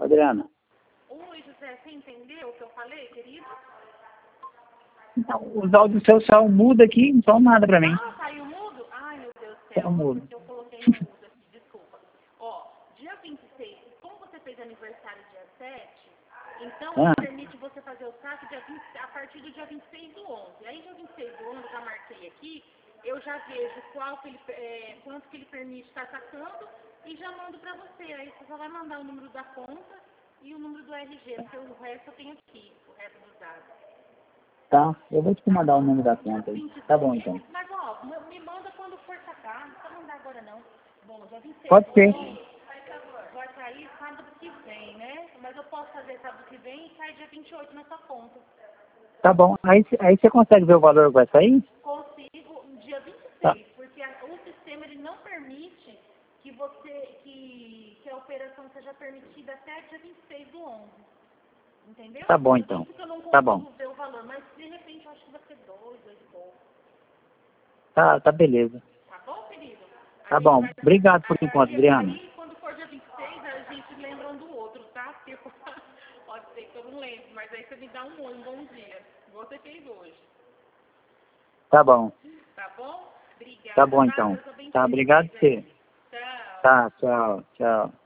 Adriana. Oi, José, você entendeu o que eu falei, querido? Então, os áudios do seu céu muda aqui, não falam nada pra mim. Ah, saiu mudo? Ai, meu Deus do Tá céu, mudo. porque eu coloquei no mudo aqui, desculpa. Ó, dia 26, como você fez aniversário dia 7, então Ah, permite você fazer o saque dia 20, a partir do dia 26 do 11. Aí dia 26 do 11, eu já marquei aqui, eu já vejo quanto que ele permite estar sacando e já mando pra você. Aí você só vai mandar o número da conta e o número do RG, porque o resto eu tenho aqui, o resto dos dados. tá. Eu vou te mandar o número da conta aí. Tá bom, então. Mas, ó, me manda quando for sacar. Não precisa mandar agora, não. Bom, dia 26 Pode ser. vai sair sábado que vem, né? Mas eu posso fazer sábado que vem e sai dia 28 na sua conta. Tá bom. Aí você consegue ver o valor que vai sair? Consigo no dia 26, Tá. porque o sistema ele não permite que a operação seja permitida até dia 26 do 11. Entendeu? Tá bom, Por então. isso que eu não Tá consigo bom. ver o valor, mas de repente eu acho que vai ser 2 e pouco. Tá beleza. Tá bom, querido? A Tá gente bom. vai. Obrigado por enquanto, Adriana. Aí, quando for dia 26, a gente lembra um do outro, tá? Porque pode ser que eu não lembre, mas aí você me dá um bom dia. Igual você fez hoje. Tá bom. Tá bom? Obrigada. Tá bom, Tá? então. Deus abençoe Tá, obrigado vocês você. aí. Tchau. Tá, tchau, tchau.